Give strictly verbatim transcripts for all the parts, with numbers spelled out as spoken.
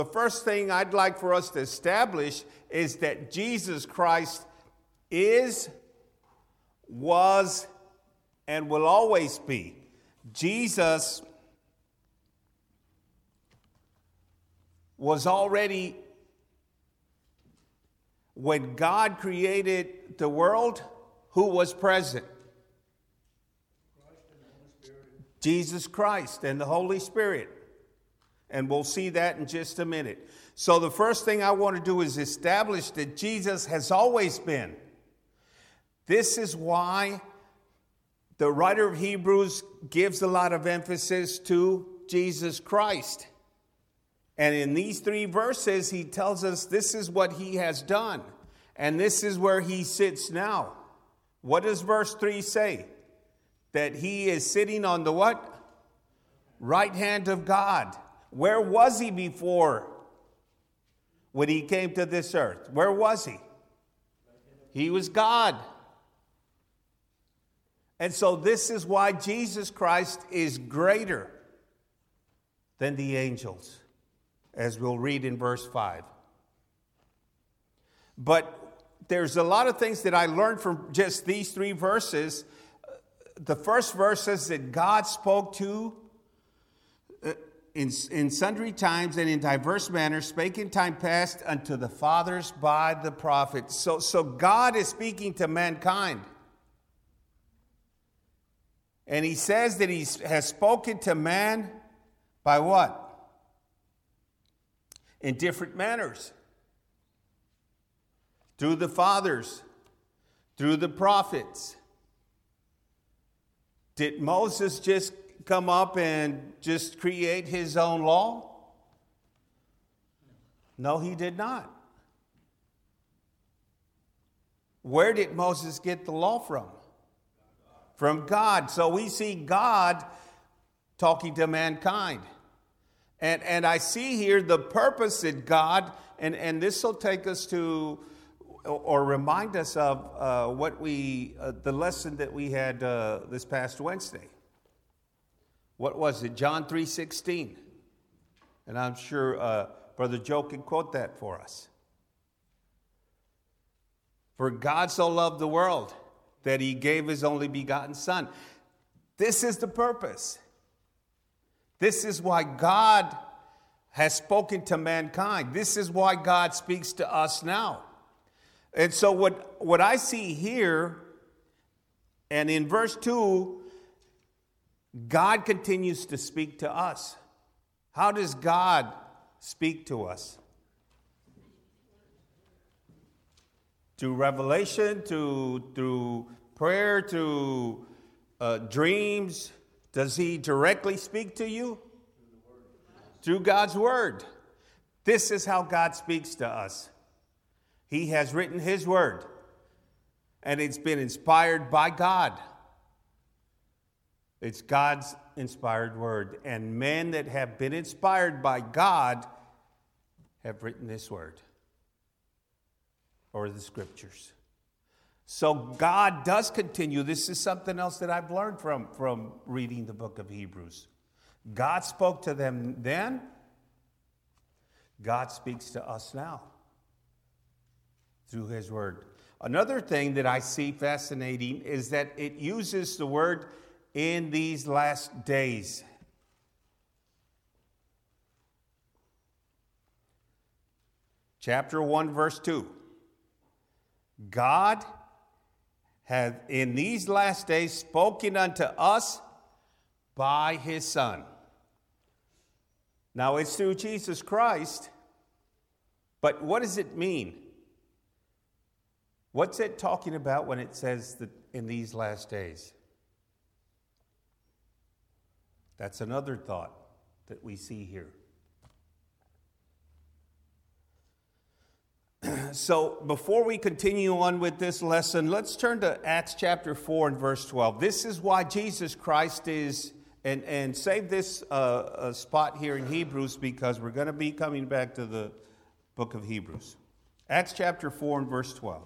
The first thing I'd like for us to establish is that Jesus Christ is, was, and will always be. Jesus was already, when God created the world, who was present? Jesus Christ and the Holy Spirit. And we'll see that in just a minute. So the first thing I want to do is establish that Jesus has always been. This is why the writer of Hebrews gives a lot of emphasis to Jesus Christ. And in these three verses, he tells us this is what he has done. And this is where he sits now. What does verse three say? That he is sitting on the what? Right hand of God. Where was he before when he came to this earth? Where was he? He was God. And so this is why Jesus Christ is greater than the angels, as we'll read in verse five. But there's a lot of things that I learned from just these three verses. The first verse says that God spoke to uh, In, in sundry times and in diverse manners, spake in time past unto the fathers by the prophets. So, so God is speaking to mankind. And he says that he has spoken to man by what? In different manners. Through the fathers, through the prophets. Did Moses just come up and just create his own law? No, he did not. Where did Moses get the law from? From God. So we see God talking to mankind. And, and I see here the purpose that God, and, and this will take us to, or remind us of uh, what we, uh, the lesson that we had uh, this past Wednesday. What was it? John three sixteen. And I'm sure uh, Brother Joe can quote that for us. For God so loved the world that he gave his only begotten Son. This is the purpose. This is why God has spoken to mankind. This is why God speaks to us now. And so what, what I see here, and in verse two, God continues to speak to us. How does God speak to us? Through revelation, to, through prayer, through uh, dreams. Does he directly speak to you? Through God's word. This is how God speaks to us. He has written his word, and it's been inspired by God. It's God's inspired word. And men that have been inspired by God have written this word, or the scriptures. So God does continue. This is something else that I've learned from, from reading the book of Hebrews. God spoke to them then. God speaks to us now through his word. Another thing that I see fascinating is that it uses the word in these last days. Chapter one, verse two. God hath in these last days spoken unto us by his Son. Now it's through Jesus Christ, but what does it mean? What's it talking about when it says that in these last days? That's another thought that we see here. So before we continue on with this lesson, let's turn to Acts chapter four and verse twelve. This is why Jesus Christ is, and, and save this uh, spot here in Hebrews, because we're going to be coming back to the book of Hebrews. Acts chapter four and verse twelve.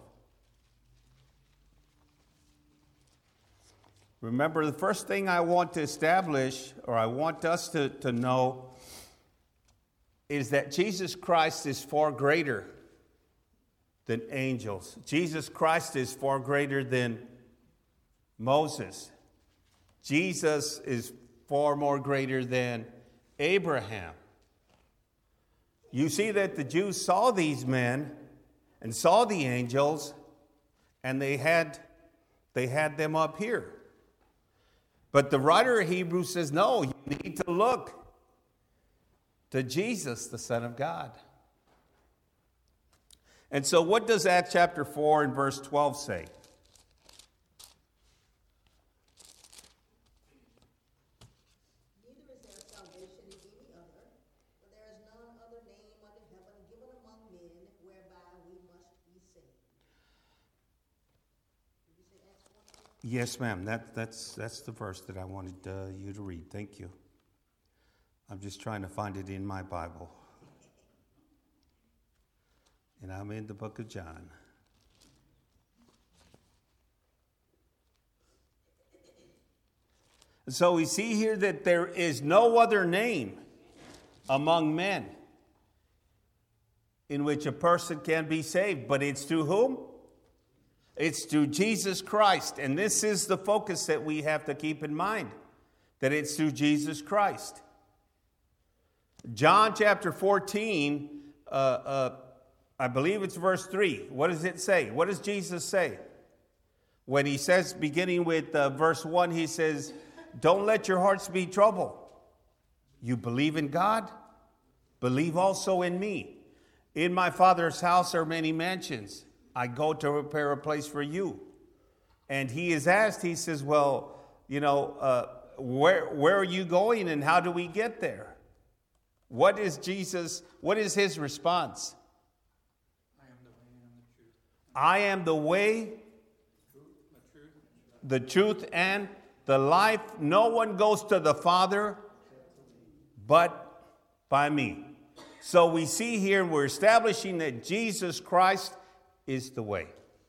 Remember, the first thing I want to establish, or I want us to, to know, is that Jesus Christ is far greater than angels. Jesus Christ is far greater than Moses. Jesus is far more greater than Abraham. You see that the Jews saw these men and saw the angels, and they had, they had them up here. But the writer of Hebrews says, no, you need to look to Jesus, the Son of God. And so what does Acts chapter four and verse twelve say? Neither is there salvation in any other, for there is none other name under heaven given among men whereby we must be saved. Did you say Acts one? Yes, ma'am. That, that's, that's the verse that I wanted uh, you to read. Thank you. I'm just trying to find it in my Bible. And I'm in the book of John. So we see here that there is no other name among men in which a person can be saved. But it's through whom? It's through Jesus Christ. And this is the focus that we have to keep in mind, that it's through Jesus Christ. John chapter fourteen, uh, uh, I believe it's verse three. What does it say? What does Jesus say? When he says, beginning with uh, verse one, he says, don't let your hearts be troubled. You believe in God? Believe also in me. In my Father's house are many mansions. I go to prepare a place for you. And he is asked, he says, well, you know, uh, where, where are you going and how do we get there? What is Jesus, what is his response? I am the way, the truth, and the life. No one goes to the Father but by me. So we see here, we're establishing that Jesus Christ is the way.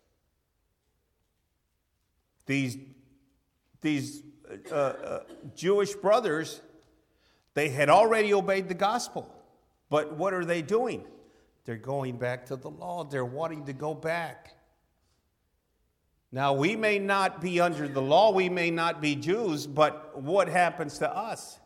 These, these uh, uh, Jewish brothers, they had already obeyed the gospel. But what are they doing? They're going back to the law. They're wanting to go back. Now, we may not be under the law. We may not be Jews. But what happens to us?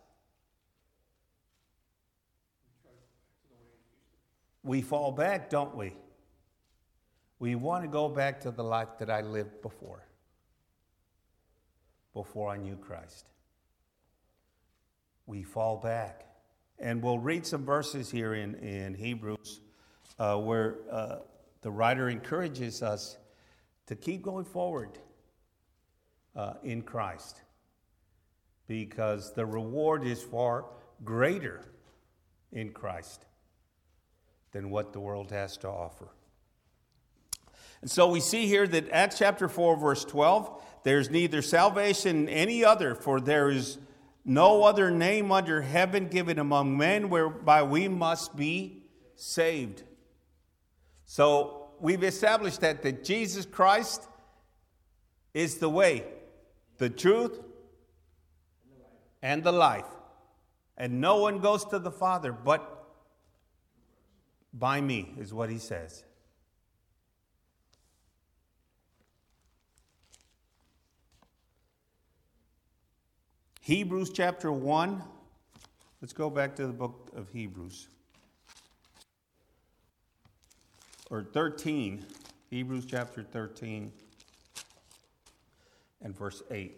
We fall back, don't we? We want to go back to the life that I lived before. Before I knew Christ. We fall back. And we'll read some verses here in, in Hebrews uh, where uh, the writer encourages us to keep going forward uh, in Christ, because the reward is far greater in Christ than what the world has to offer. And so we see here that Acts chapter four, verse twelve, there's neither salvation in any other, for there is no other name under heaven given among men whereby we must be saved. So we've established that, that Jesus Christ is the way, the truth, and the life. And no one goes to the Father but by me, is what he says. Hebrews chapter one. Let's go back to the book of Hebrews. Or thirteen. Hebrews chapter thirteen and verse eight.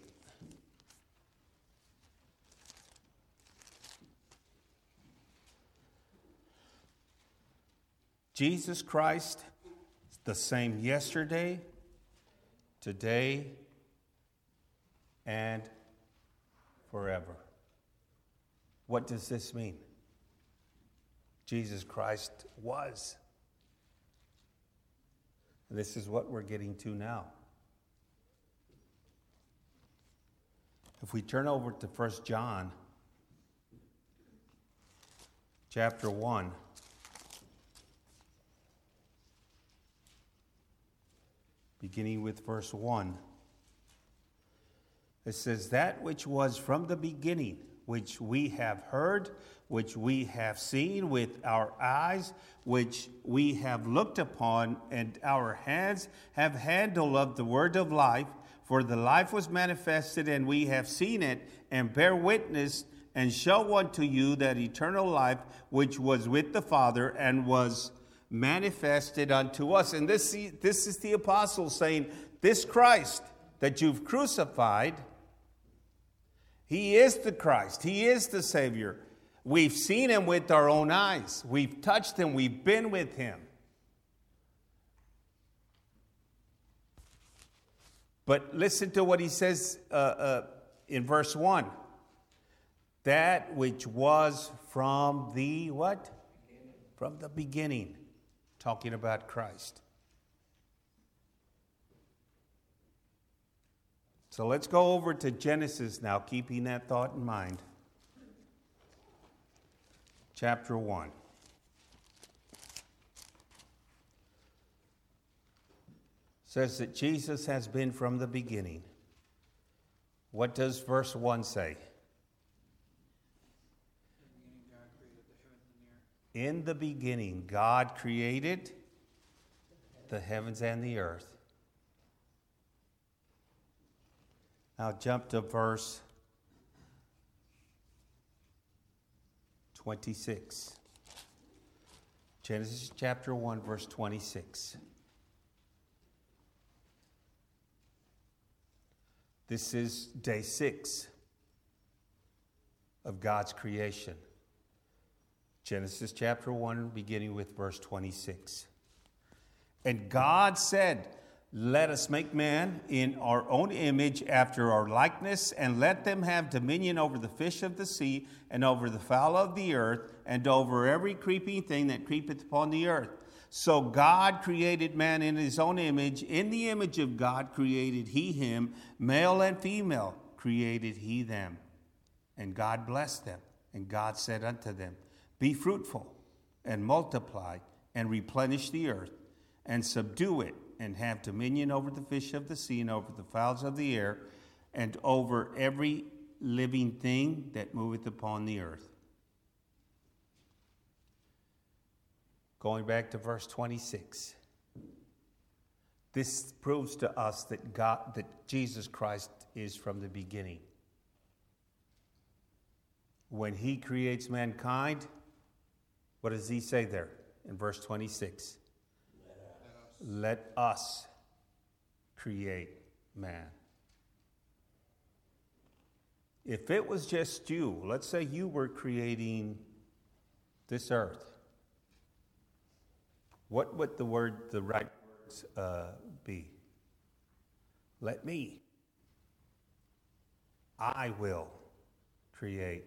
Jesus Christ is the same yesterday, today, and forever. What does this mean? Jesus Christ was. And this is what we're getting to now. If we turn over to First John chapter one, beginning with verse one, it says, that which was from the beginning, which we have heard, which we have seen with our eyes, which we have looked upon, and our hands have handled of the word of life. For the life was manifested, and we have seen it, and bear witness, and show unto you that eternal life which was with the Father and was manifested unto us. And this, this is the apostle saying, this Christ that you've crucified, he is the Christ. He is the Savior. We've seen him with our own eyes. We've touched him. We've been with him. But listen to what he says uh, uh, in verse one. That which was from the what? Beginning. From the beginning. Talking about Christ. So let's go over to Genesis now, keeping that thought in mind. Chapter one. Says that Jesus has been from the beginning. What does verse one say? In the beginning, God created the heavens and the earth. Now jump to verse twenty-six. Genesis chapter one, verse twenty-six. This is day six of God's creation. Genesis chapter one, beginning with verse twenty-six. And God said, let us make man in our own image after our likeness, and let them have dominion over the fish of the sea, and over the fowl of the earth, and over every creeping thing that creepeth upon the earth. So God created man in his own image. In the image of God created he him. Male and female created he them. And God blessed them. And God said unto them, be fruitful, and multiply, and replenish the earth, and subdue it, and have dominion over the fish of the sea, and over the fowls of the air, and over every living thing that moveth upon the earth. Going back to verse twenty-six. This proves to us that God, that Jesus Christ is from the beginning. When he creates mankind, what does he say there in verse twenty-six? Let us create man. If it was just you, let's say you were creating this earth, what would the word, the right words uh, be? Let me. I will create.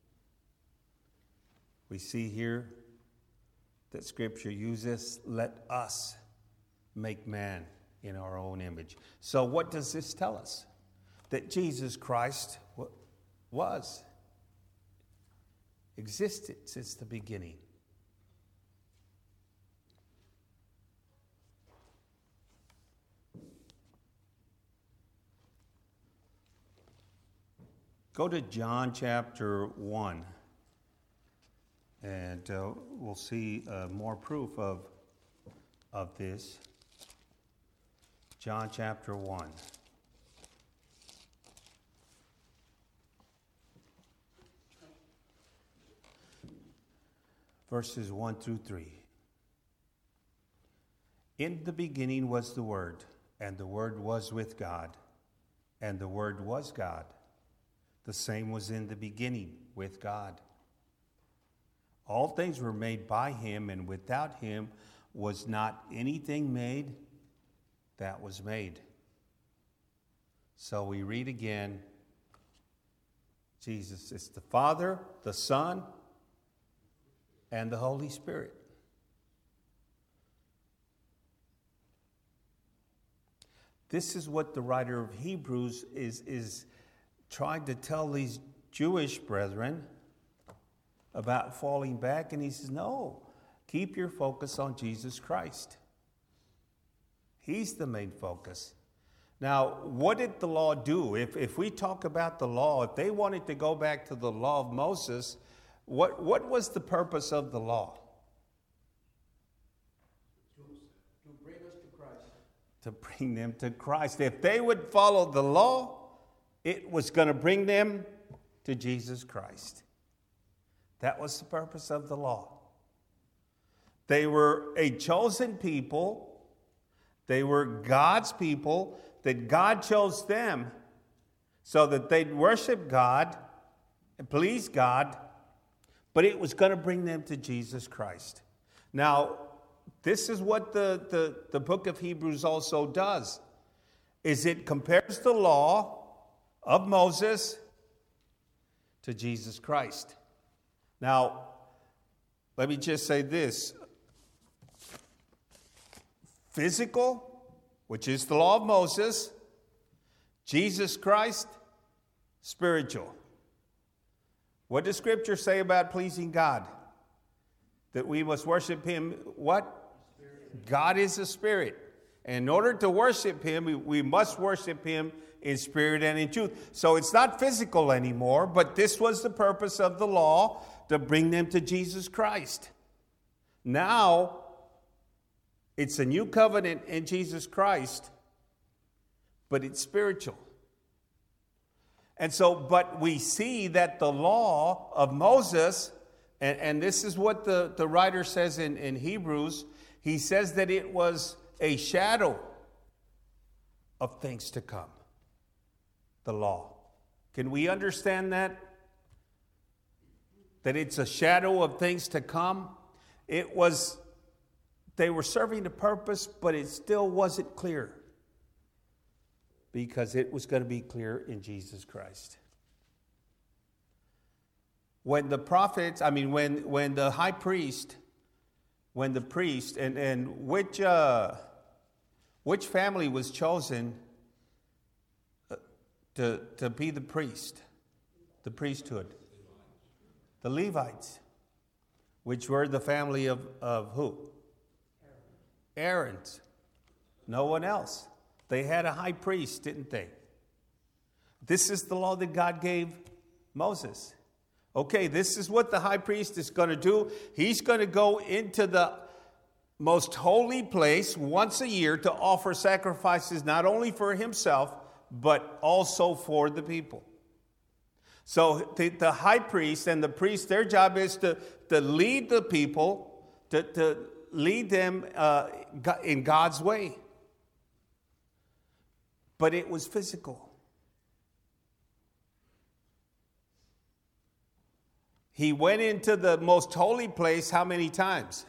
We see here that Scripture uses, let us make man in our own image. So what does this tell us? That Jesus Christ was, existed since the beginning. Go to John chapter one, and uh, we'll see uh, more proof of, of this. John chapter one. Verses one through three. In the beginning was the Word, and the Word was with God, and the Word was God. The same was in the beginning with God. All things were made by him, and without him was not anything made that was made. So we read again, Jesus is the Father, the Son, and the Holy Spirit. This is what the writer of Hebrews is, is trying to tell these Jewish brethren about falling back. And he says, no, keep your focus on Jesus Christ. He's the main focus. Now, what did the law do? If, if we talk about the law, if they wanted to go back to the law of Moses, what, what was the purpose of the law? To, to bring us to Christ. To bring them to Christ. If they would follow the law, it was going to bring them to Jesus Christ. That was the purpose of the law. They were a chosen people. They were God's people, that God chose them so that they'd worship God and please God, but it was going to bring them to Jesus Christ. Now, this is what the, the, the book of Hebrews also does, is it compares the law of Moses to Jesus Christ. Now, let me just say this. Physical, which is the law of Moses, Jesus Christ, spiritual. What does Scripture say about pleasing God? That we must worship Him, what? Spirit. God is a spirit. And in order to worship Him, we, we must worship Him in spirit and in truth. So it's not physical anymore, but this was the purpose of the law, to bring them to Jesus Christ. Now, it's a new covenant in Jesus Christ, but it's spiritual. And so, but we see that the law of Moses, and, and this is what the, the writer says in, in Hebrews, he says that it was a shadow of things to come. The law. Can we understand that? That it's a shadow of things to come? It was, they were serving a purpose, but it still wasn't clear. Because it was going to be clear in Jesus Christ. When the prophets, I mean, when, when the high priest, when the priest, and, and which, uh, which family was chosen to, to be the priest, the priesthood? The Levites, which were the family of, of who? Aaron's. No one else. They had a high priest, didn't they? This is the law that God gave Moses. Okay, this is what the high priest is going to do. He's going to go into the most holy place once a year to offer sacrifices not only for himself, but also for the people. So the, the high priest and the priest, their job is to, to lead the people, to, to lead them uh, in God's way. But it was physical. He went into the most holy place how many times?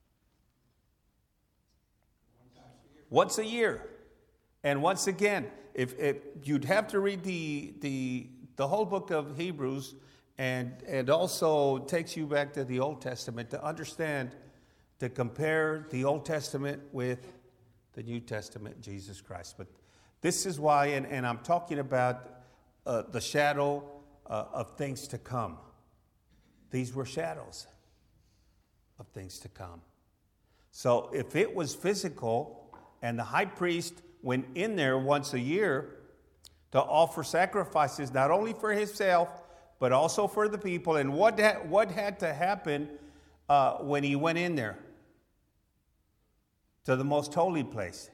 Once a year. And once again, if, if you'd have to read the, the, the whole book of Hebrews, and, and also takes you back to the Old Testament to understand, to compare the Old Testament with the New Testament, Jesus Christ. But this is why, and, and I'm talking about uh, the shadow uh, of things to come. These were shadows of things to come. So if it was physical, and the high priest went in there once a year to offer sacrifices, not only for himself, but also for the people, and what, ha- what had to happen uh, when he went in there to the most holy place?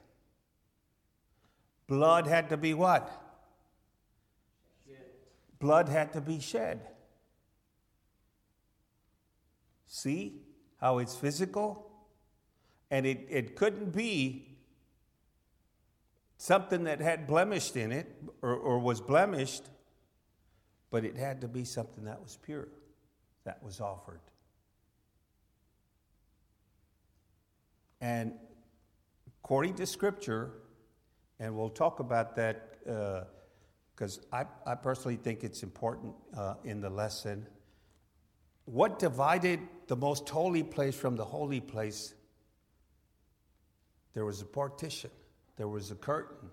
Blood had to be what? Shed. Blood had to be shed. See how it's physical? And it, it couldn't be something that had blemished in it or, or was blemished, but it had to be something that was pure, that was offered. And according to Scripture, and we'll talk about that because uh, I, I personally think it's important uh, in the lesson. What divided the most holy place from the holy place? There was a partition. There was a curtain.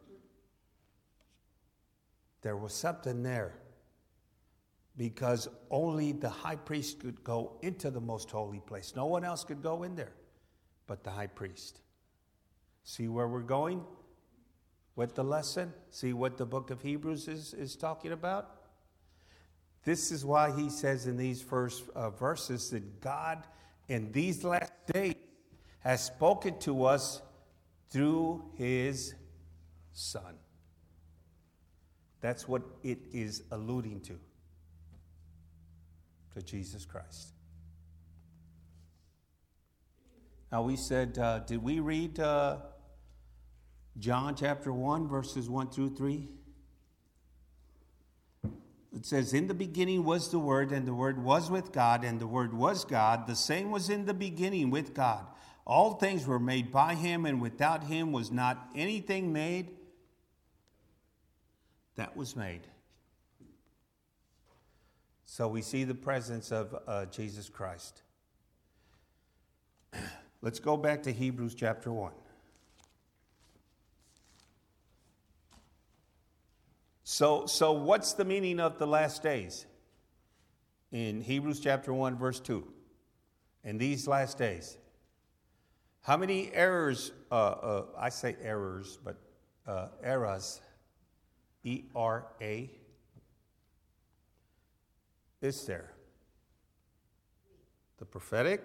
There was something there. Because only the high priest could go into the most holy place. No one else could go in there but the high priest. See where we're going? with the lesson? See what the book of Hebrews is, is talking about? This is why he says in these first uh, verses that God in these last days has spoken to us through his Son. That's what it is alluding to, to Jesus Christ. Now we said, uh, did we read uh, John chapter one, verses one through three? It says, in the beginning was the Word, and the Word was with God, and the Word was God. The same was in the beginning with God. All things were made by him, and without him was not anything made that was made. So we see the presence of uh, Jesus Christ. Let's go back to Hebrews chapter one. So, so what's the meaning of the last days? In Hebrews chapter one, verse two. In these last days. How many errors, uh, uh, I say errors, but uh, eras, E R A, is there? The prophetic,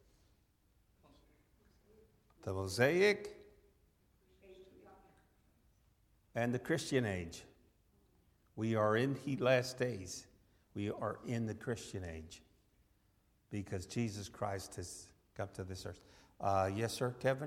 the Mosaic, and the Christian age. We are in the last days. We are in the Christian age because Jesus Christ has come to this earth. Uh, yes, sir, Kevin?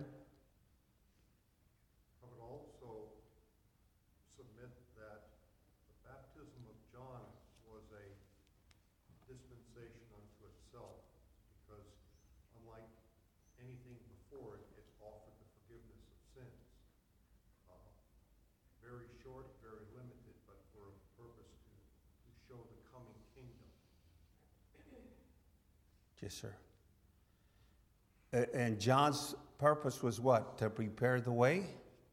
I would also submit that the baptism of John was a dispensation unto itself because unlike anything before it, it offered the forgiveness of sins. Uh, very short, very limited, but for a purpose to, to show the coming kingdom. Yes, sir. And John's purpose was what? To prepare the way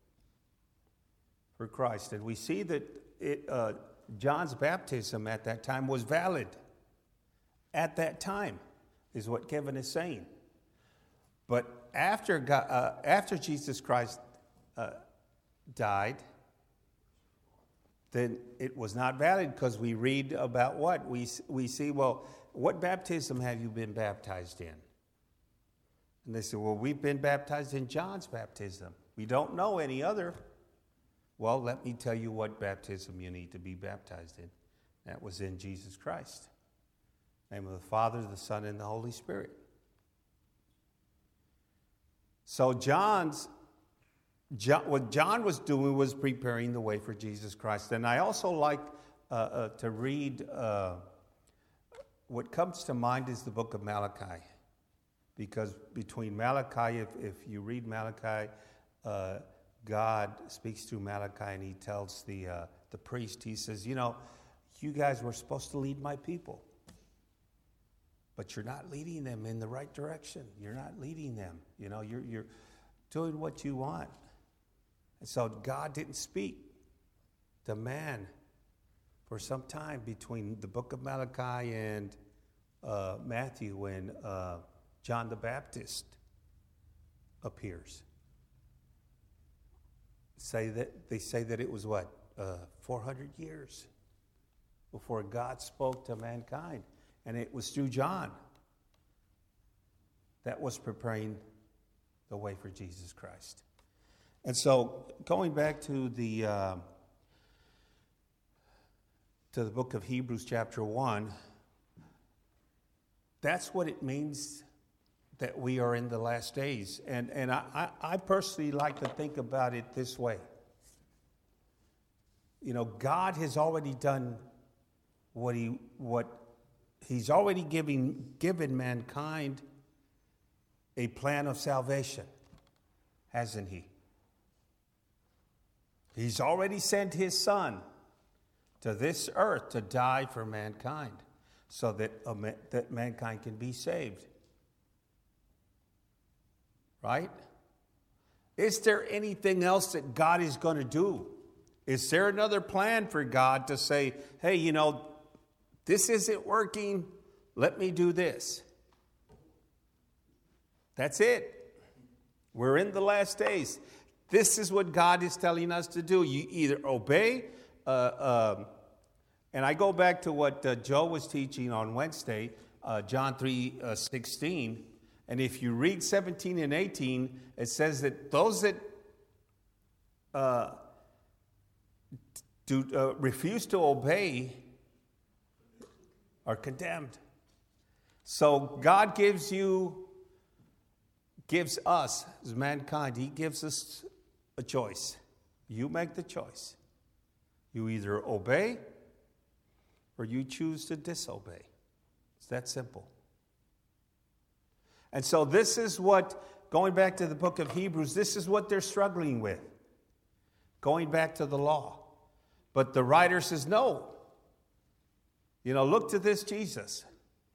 for Christ. And we see that it, uh, John's baptism at that time was valid. At that time, is what Kevin is saying. But after God, uh, after Jesus Christ uh, died, then it was not valid because we read about what? We, we see, well, what baptism have you been baptized in? And they said, well, we've been baptized in John's baptism. We don't know any other. Well, let me tell you what baptism you need to be baptized in. That was in Jesus Christ. In the name of the Father, the Son, and the Holy Spirit. So John's, John, what John was doing was preparing the way for Jesus Christ. And I also like uh, uh, to read, uh, what comes to mind is the book of Malachi. Because between Malachi, if, if you read Malachi, uh, God speaks through Malachi and he tells the, uh, the priest, he says, you know, you guys were supposed to lead my people. But you're not leading them in the right direction. You're not leading them. You know, you're, you're doing what you want. And so God didn't speak to man for some time between the book of Malachi and uh, Matthew when uh, John the Baptist appears. Say that they say that it was what uh, four hundred years before God spoke to mankind, and it was through John that was preparing the way for Jesus Christ. And so, going back to the uh, to the book of Hebrews, chapter one, that's what it means that we are in the last days. And, and I, I, I personally like to think about it this way. You know, God has already done what he what he's already giving given mankind a plan of salvation, hasn't he? He's already sent his son to this earth to die for mankind so that, uh, that mankind can be saved. Right? Is there anything else that God is going to do? Is there another plan for God to say, hey, you know, this isn't working, let me do this? That's it. We're in the last days. This is what God is telling us to do. You either obey, uh, um, and I go back to what uh, Joe was teaching on Wednesday, uh, John three sixteen. And if you read seventeen and eighteen, it says that those that uh, do uh, refuse to obey are condemned. So God gives you, gives us as mankind, he gives us a choice. You make the choice. You either obey or you choose to disobey. It's that simple. And so this is what, going back to the book of Hebrews, this is what they're struggling with. Going back to the law. But the writer says, no. You know, look to this Jesus.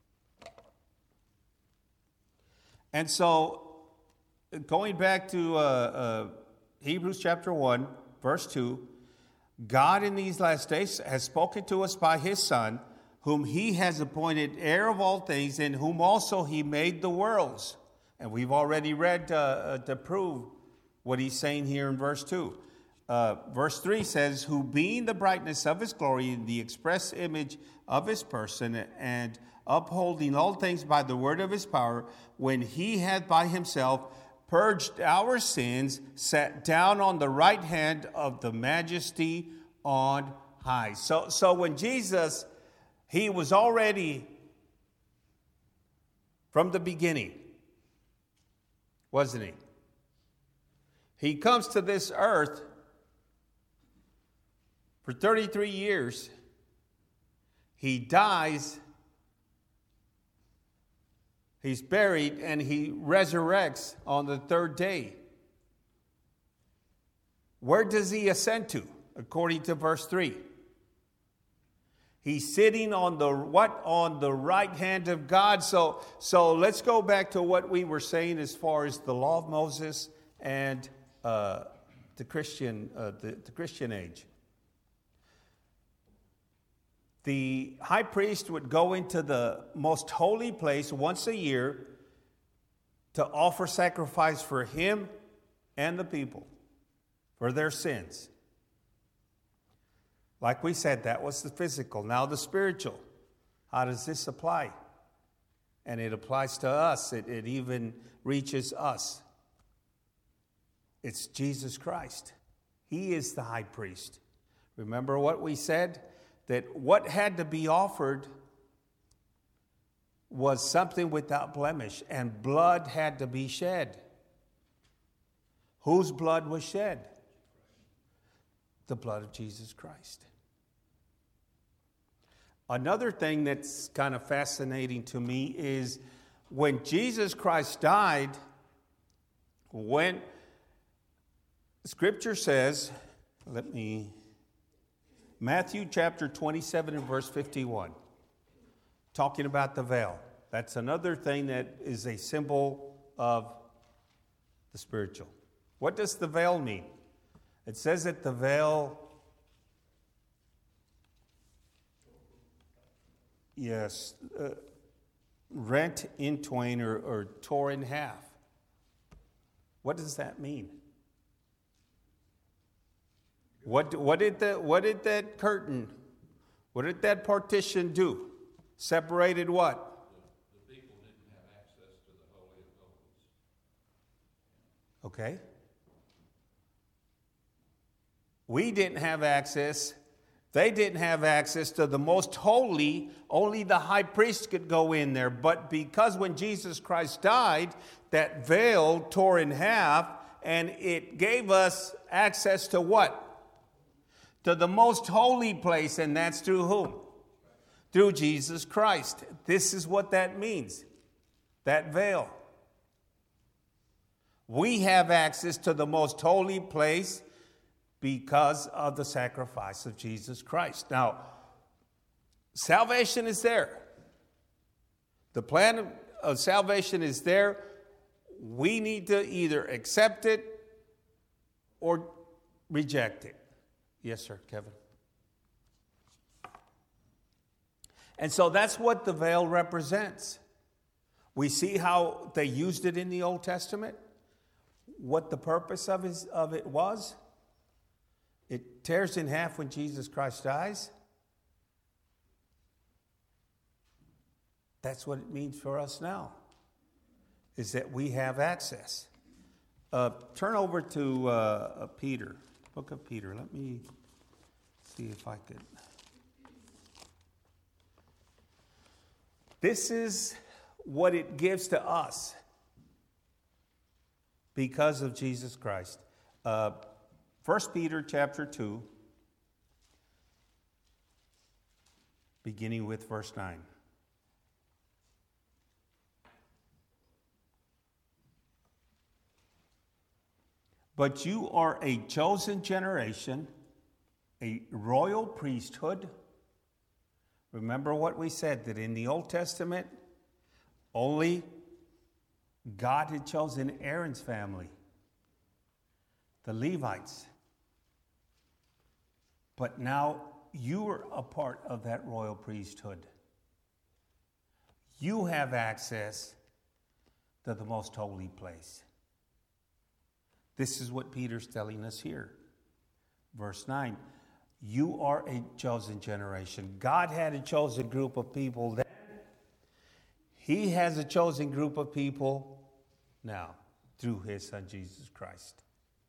And so, going back to uh, uh, Hebrews chapter one, verse two, God in these last days has spoken to us by his Son, whom he has appointed heir of all things, in whom also he made the worlds. And we've already read uh, uh, to prove what he's saying here in verse two. Uh, verse three says, who being the brightness of his glory, in the express image of his person, and upholding all things by the word of his power, when he had by himself purged our sins, sat down on the right hand of the majesty on high. So, so when Jesus, he was already from the beginning, wasn't he? He comes to this earth for thirty-three years. He dies, he's buried, and he resurrects on the third day. Where does he ascend to, according to verse three? He's sitting on the what? On the right hand of God. So, so let's go back to what we were saying as far as the law of Moses and uh, the Christian, uh, the, the Christian age. The high priest would go into the most holy place once a year to offer sacrifice for him and the people for their sins. Like we said, that was the physical. Now the spiritual. How does this apply? And it applies to us. It, it even reaches us. It's Jesus Christ. He is the high priest. Remember what we said? That what had to be offered was something without blemish, and blood had to be shed. Whose blood was shed? The blood of Jesus Christ. Another thing that's kind of fascinating to me is when Jesus Christ died, when Scripture says, let me... Matthew chapter twenty-seven and verse fifty-one, talking about the veil. That's another thing that is a symbol of the spiritual. What does the veil mean? It says that the veil, yes, uh, rent in twain or, or tore in half. What does that mean? What, what, did the, what did that curtain, what did that partition do? Separated what? The, the people didn't have access to the Holy of Holies. Okay. We didn't have access. They didn't have access to the most holy. Only the high priest could go in there. But because when Jesus Christ died, that veil tore in half, and it gave us access to what? To the most holy place, and that's through whom? Through Jesus Christ. This is what that means, that veil. We have access to the most holy place because of the sacrifice of Jesus Christ. Now, salvation is there. The plan of salvation is there. We need to either accept it or reject it. Yes, sir, Kevin. And so that's what the veil represents. We see how they used it in the Old Testament. what the purpose of, his, of it was? It tears in half when Jesus Christ dies. That's what it means for us now, is that we have access. Uh, turn over to uh, Peter, book of Peter. Let me see if I could. This is what it gives to us because of Jesus Christ. Uh, First Peter chapter two, beginning with verse nine. But you are a chosen generation, a royal priesthood. Remember what we said, that in the Old Testament, only God had chosen Aaron's family, the Levites. But now you are a part of that royal priesthood. You have access to the most holy place. This is what Peter's telling us here. Verse nine, you are a chosen generation. God had a chosen group of people then. He has a chosen group of people now through his son Jesus Christ.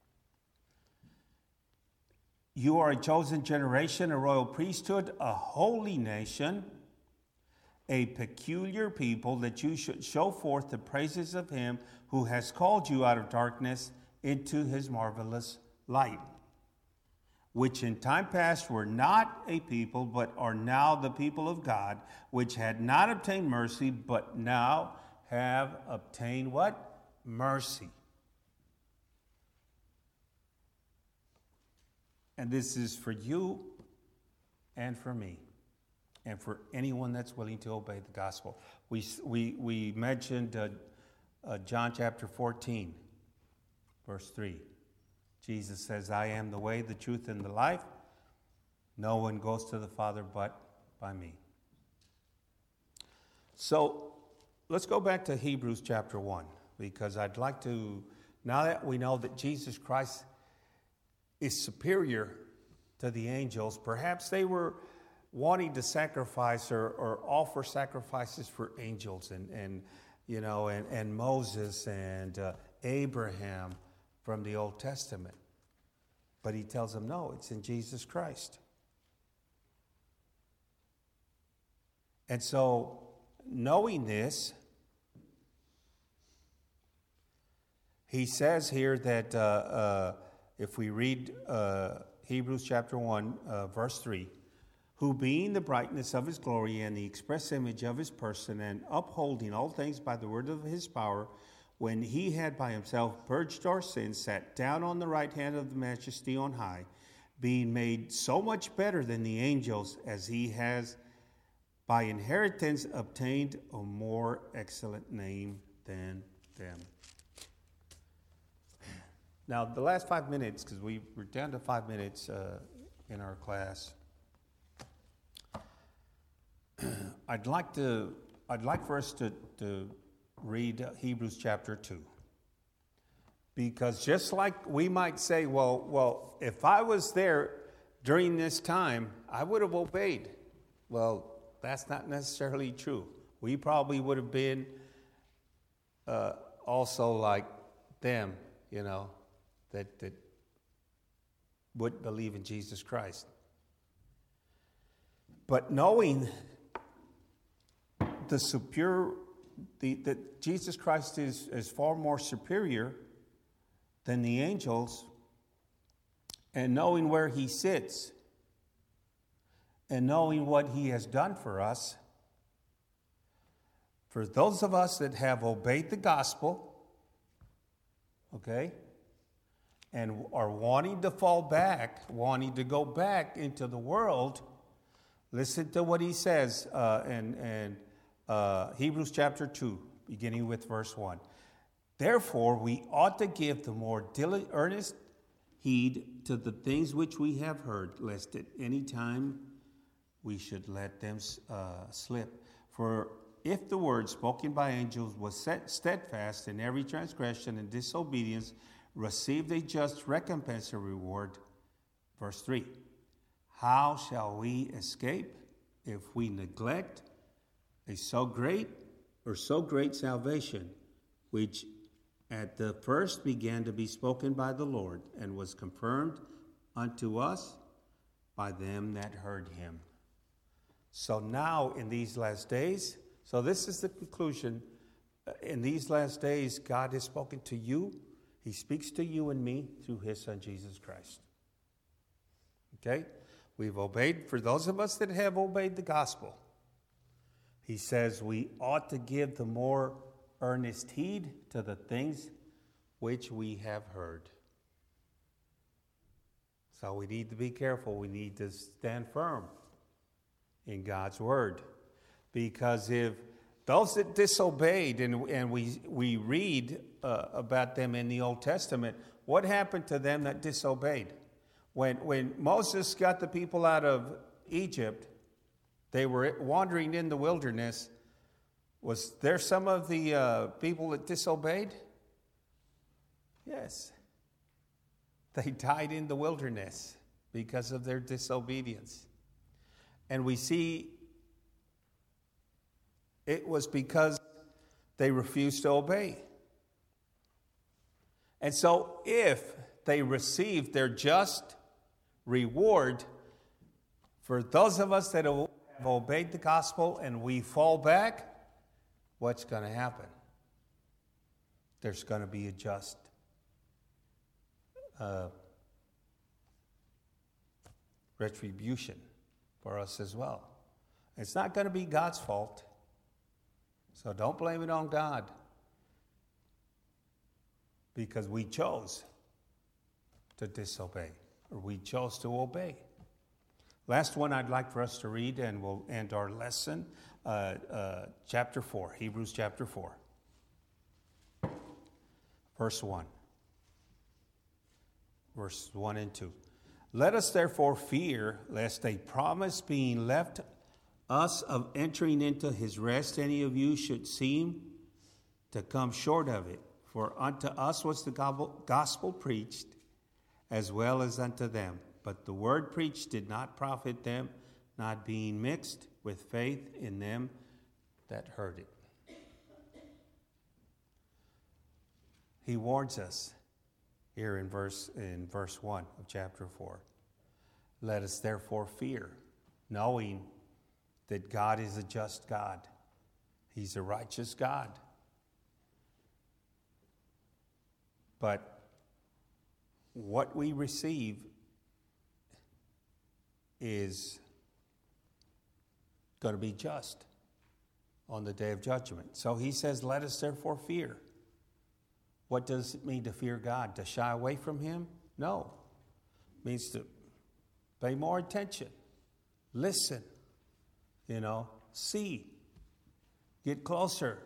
You are a chosen generation, a royal priesthood, a holy nation, a peculiar people, that you should show forth the praises of him who has called you out of darkness into his marvelous light, which in time past were not a people, but are now the people of God, which had not obtained mercy, but now have obtained what? Mercy. And this is for you and for me and for anyone that's willing to obey the gospel. We, we, we mentioned uh, uh, John chapter fourteen, verse three. Jesus says, I am the way, the truth, and the life. No one goes to the Father but by me. So let's go back to Hebrews chapter one, because I'd like to, now that we know that Jesus Christ is superior to the angels, perhaps they were wanting to sacrifice or, or offer sacrifices for angels and, and you know, and, and Moses and uh, Abraham from the Old Testament. But he tells them, no, it's in Jesus Christ. And so, knowing this, he says here that uh, uh, if we read uh, Hebrews chapter one, uh, verse three, who being the brightness of his glory and the express image of his person, and upholding all things by the word of his power, when he had by himself purged our sins, sat down on the right hand of the majesty on high, being made so much better than the angels, as he has by inheritance obtained a more excellent name than them. Now, the last five minutes, because we we're down to five minutes uh, in our class, I'd like to I'd like for us to, to read Hebrews chapter two. Because just like we might say, well, well, if I was there during this time, I would have obeyed. Well, that's not necessarily true. We probably would have been uh, also like them, you know, that, that would believe in Jesus Christ. But knowing the superior, the, that Jesus Christ is, is far more superior than the angels, and knowing where he sits, and knowing what he has done for us, for those of us that have obeyed the gospel, okay, and are wanting to fall back, wanting to go back into the world, listen to what he says uh, in, in uh, Hebrews chapter two, beginning with verse one. Therefore, we ought to give the more diligent, earnest heed to the things which we have heard, lest at any time we should let them uh, slip. For if the word spoken by angels was set steadfast, in every transgression and disobedience received a just recompense or reward. Verse three, how shall we escape if we neglect a so great or so great salvation, which at the first began to be spoken by the Lord, and was confirmed unto us by them that heard him. So now in these last days, so this is the conclusion. In these last days, God has spoken to you. He speaks to you and me through his Son, Jesus Christ. Okay? We've obeyed, for those of us that have obeyed the gospel, he says we ought to give the more earnest heed to the things which we have heard. So we need to be careful. We need to stand firm in God's word. Because if those that disobeyed, and, and we, we read uh, about them in the Old Testament, what happened to them that disobeyed? When, when Moses got the people out of Egypt, they were wandering in the wilderness. Was there some of the uh, people that disobeyed? Yes. They died in the wilderness because of their disobedience. And we see it was because they refused to obey. And so if they received their just reward, for those of us that have obeyed the gospel and we fall back, what's going to happen? There's going to be a just uh, retribution for us as well. It's not going to be God's fault. So don't blame it on God, because we chose to disobey, or we chose to obey. Last one I'd like for us to read, and we'll end our lesson, uh, uh, chapter four, Hebrews chapter four, verse one. Verse one and two. Let us therefore fear, lest a promise being left us of entering into his rest, any of you should seem to come short of it. For unto us was the gospel preached, as well as unto them. But the word preached did not profit them, not being mixed with faith in them that heard it. He warns us here in verse in verse one of chapter four. Let us therefore fear, knowing that God is a just God. He's a righteous God. But what we receive is going to be just on the day of judgment. So he says, let us therefore fear. What does it mean to fear God? To shy away from him? No. It means to pay more attention. Listen. You know, see. Get closer.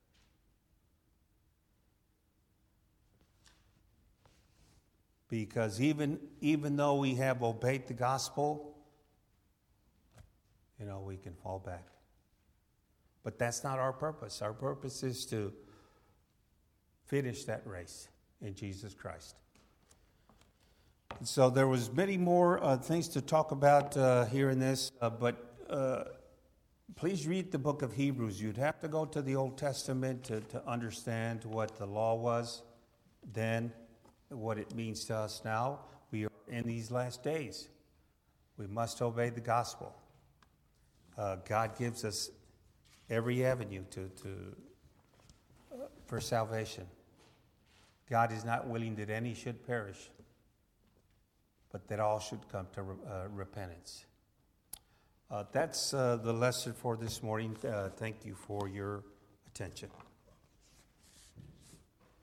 Because even, even though we have obeyed the gospel, you know, we can fall back. But that's not our purpose. Our purpose is to finish that race in Jesus Christ. And so there was many more uh, things to talk about uh, here in this, uh, but uh, please read the book of Hebrews. You'd have to go to the Old Testament to, to understand what the law was then, what it means to us now. We are in these last days. We must obey the gospel. Uh, God gives us every avenue to, to uh, for salvation. God is not willing that any should perish, but that all should come to uh, repentance. Uh, that's uh, the lesson for this morning. Uh, thank you for your attention.